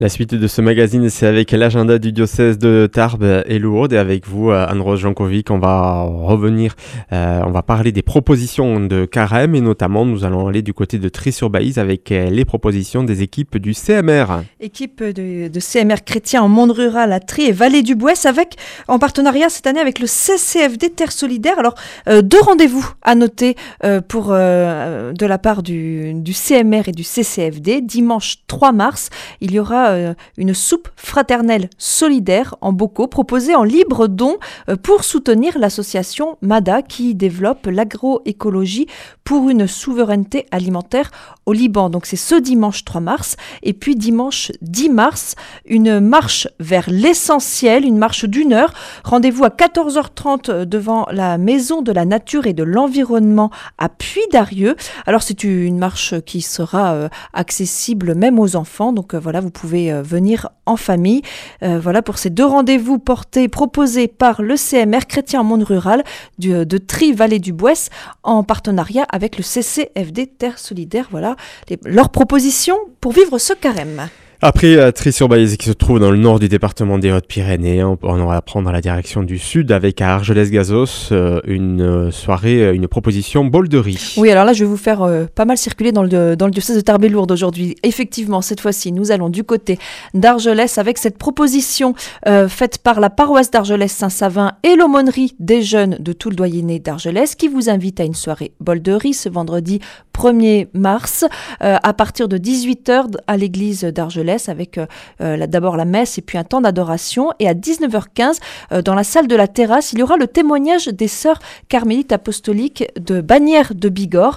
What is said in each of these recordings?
La suite de ce magazine, c'est avec l'agenda du diocèse de Tarbes et Lourdes. Et avec vous, Anne-Rose Jankovic, on va revenir, on va parler des propositions de carême. Et notamment, nous allons aller du côté de Trie-sur-Baïse avec les propositions des équipes du CMR. Équipe de CMR chrétien en monde rural à Trie et Vallée du Bouès, en partenariat cette année avec le CCFD Terre Solidaire. Alors, deux rendez-vous à noter de la part du CMR et du CCFD. Dimanche 3 mars, il y aura une soupe fraternelle solidaire en bocaux proposée en libre don pour soutenir l'association MADA qui développe l'agroécologie pour une souveraineté alimentaire au Liban. Donc c'est ce dimanche 3 mars. Et puis dimanche 10 mars, une marche vers l'essentiel, une marche d'1 heure. Rendez-vous à 14h30 devant la Maison de la Nature et de l'Environnement à Puy-d'Arieux. Alors c'est une marche qui sera accessible même aux enfants. Donc voilà, vous pouvez venir en famille. Voilà pour ces deux rendez-vous proposés par le CMR chrétien en monde rural de Trie Vallée du Bouès en partenariat avec le CCFD Terre Solidaire. Voilà leurs propositions pour vivre ce carême. Après Trie-sur-Baïse qui se trouve dans le nord du département des Hautes-Pyrénées, on va prendre la direction du sud avec à Argelès-Gazos une soirée, une proposition bol de riz. Oui, alors là je vais vous faire pas mal circuler dans le diocèse de Tarbes et Lourdes aujourd'hui. Effectivement, cette fois-ci, nous allons du côté d'Argelès avec cette proposition faite par la paroisse d'Argelès-Saint-Savin et l'aumônerie des jeunes de tout le doyenné d'Argelès qui vous invite à une soirée bol de riz ce vendredi 1er mars à partir de 18h à l'église d'Argelès avec d'abord la messe et puis un temps d'adoration. Et à 19h15, dans la salle de la terrasse, il y aura le témoignage des sœurs carmélites apostoliques de Bagnères de Bigorre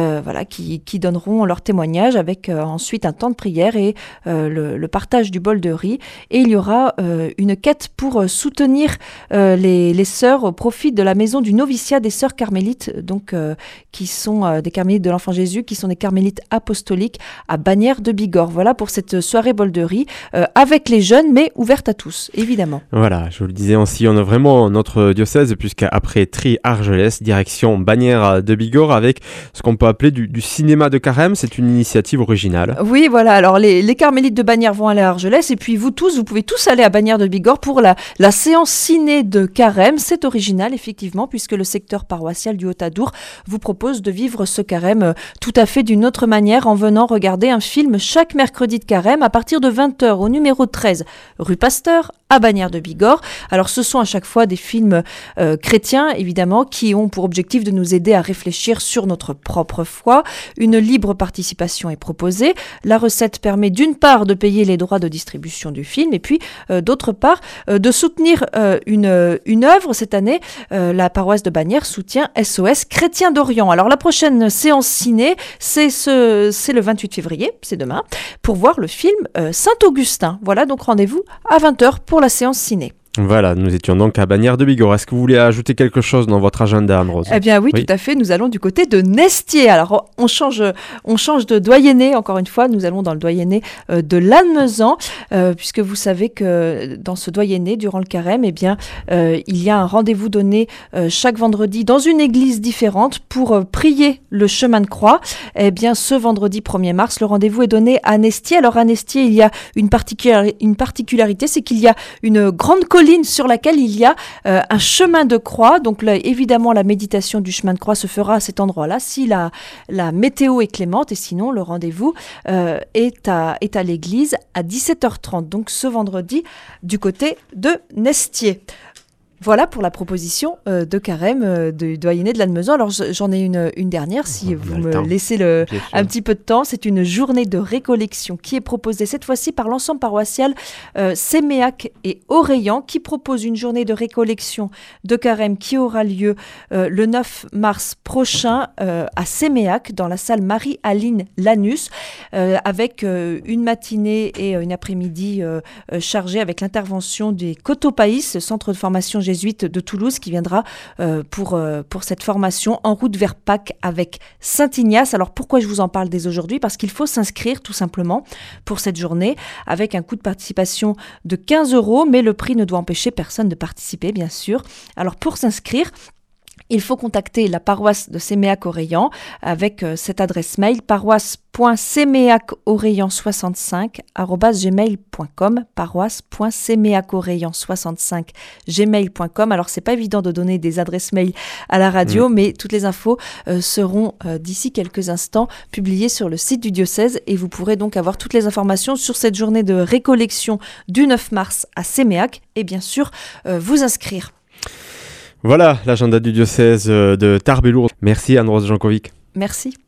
qui donneront leur témoignage avec ensuite un temps de prière et le partage du bol de riz. Et il y aura une quête pour soutenir les sœurs au profit de la maison du noviciat des sœurs carmélites, donc qui sont des carmélites de l'Enfant Jésus, qui sont des carmélites apostoliques à Bagnères de Bigorre. Voilà pour cette soirée bol de riz avec les jeunes, mais ouverte à tous, évidemment. Voilà, je vous le disais, on sillonne vraiment notre diocèse, puisqu'après Trie-Argelès, direction Bagnères de Bigorre, avec ce qu'on peut appeler du cinéma de carême. C'est une initiative originale. Oui, voilà, alors les carmélites de Bagnères vont aller à Argelès, et puis vous pouvez tous aller à Bagnères de Bigorre pour la séance ciné de carême. C'est original, effectivement, puisque le secteur paroissial du Haut-Adour vous propose de vivre ce carême tout à fait d'une autre manière en venant regarder un film chaque mercredi de carême à partir de 20h au numéro 13 rue Pasteur à Bagnères de Bigorre. Alors ce sont à chaque fois des films chrétiens évidemment qui ont pour objectif de nous aider à réfléchir sur notre propre foi. Une libre participation est proposée. La recette permet d'une part de payer les droits de distribution du film et puis d'autre part de soutenir une œuvre. Cette année, la paroisse de Bagnères soutient SOS Chrétien d'Orient. Alors la prochaine séance ciné, c'est le 28 février, c'est demain, pour voir le film Saint-Augustin. Voilà, donc rendez-vous à 20h pour la séance ciné. Voilà, nous étions donc à Bagnères de Bigorre. Est-ce que vous voulez ajouter quelque chose dans votre agenda, Anne-Rose ? Eh bien oui, tout à fait. Nous allons du côté de Nestier. Alors, on change de doyenné. Encore une fois, nous allons dans le doyenné de Lannemezan, puisque vous savez que dans ce doyenné, durant le carême, eh bien, il y a un rendez-vous donné chaque vendredi dans une église différente pour prier le chemin de croix. Eh bien, ce vendredi 1er mars, le rendez-vous est donné à Nestier. Alors, à Nestier, il y a une particularité, c'est qu'il y a une grande colline sur laquelle il y a un chemin de croix. Donc là, évidemment, la méditation du chemin de croix se fera à cet endroit-là si la météo est clémente, et sinon le rendez-vous est à l'église à 17h30. Donc ce vendredi du côté de Nestier. Voilà pour la proposition de carême du doyenné de Lannemezan. Alors j'en ai une dernière, si vous me laissez un petit peu de temps. C'est une journée de récollection qui est proposée cette fois-ci par l'ensemble paroissial Séméac et Oreillan, qui propose une journée de récollection de carême qui aura lieu le 9 mars prochain à Séméac, dans la salle Marie-Aline Lanus, avec une matinée et une après-midi chargée avec l'intervention des Cotopaïs, le centre de formation jésuite de Toulouse, qui viendra pour cette formation en route vers Pâques avec Saint-Ignace. Alors pourquoi je vous en parle dès aujourd'hui ? Parce qu'il faut s'inscrire tout simplement pour cette journée avec un coût de participation de 15 €, mais le prix ne doit empêcher personne de participer, bien sûr. Alors pour s'inscrire, il faut contacter la paroisse de Séméac-Oreillan avec cette adresse mail paroisse.séméacoreillan65@gmail.com paroisse.séméacoreillan65@gmail.com. Alors c'est pas évident de donner des adresses mail à la radio, mais toutes les infos seront d'ici quelques instants publiées sur le site du diocèse et vous pourrez donc avoir toutes les informations sur cette journée de récollection du 9 mars à Séméac et bien sûr vous inscrire. Voilà l'agenda du diocèse de Tarbes et Lourdes. Merci Anne-Rose Jankovic. Merci.